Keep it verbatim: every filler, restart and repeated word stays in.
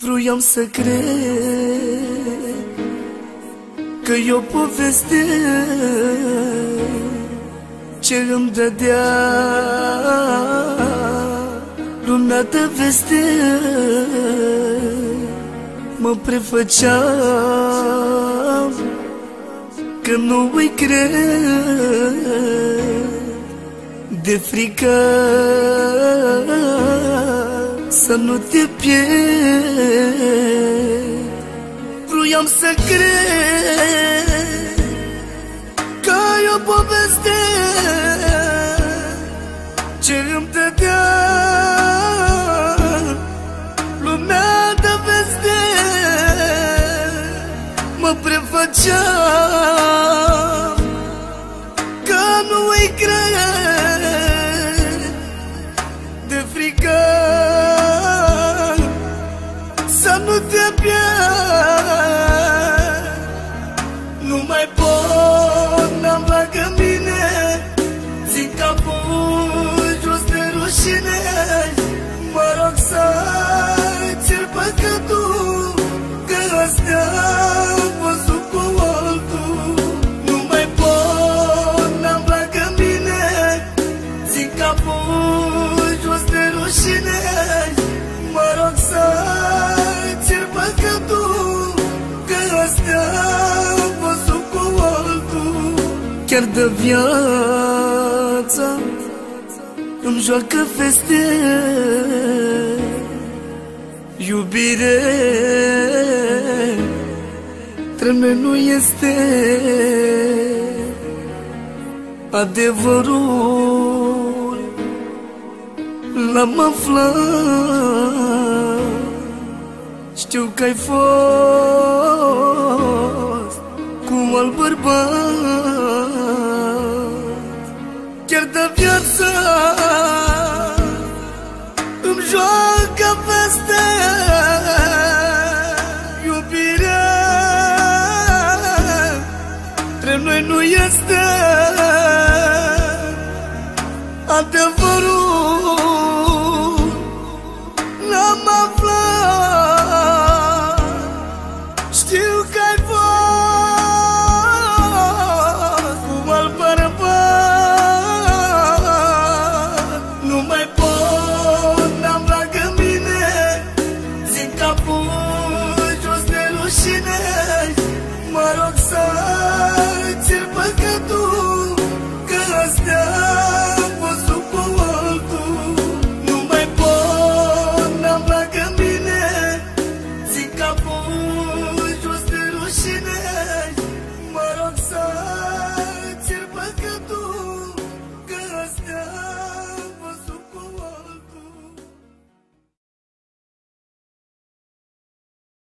Vroiam să cred că e o poveste ce îmi dădea lumea de veste. Mă prefăceam că nu îi cred, de frică să nu te pierd. Vroiam să cred că e o poveste ce îmi dădea lumea de veste. Mă prefăceam că nu îi cred, de frică să nu te pierd. Nu mai pot, n-am lângă mine, țin capul jos de rușine. Mă rog să-ți cer păcatul, că astea-am văzut cu altul. Nu mai pot, n-am lângă mine, țin capul jos de rușine. Mă rog să-ți cer păcatul, că astea-am văzut cu altul. Chiar de viața îmi joacă feste, iubire treme nu este adevărul. L-am aflat, știu că ai fost cu alt bărbat. Chiar de viață îmi joacă feste,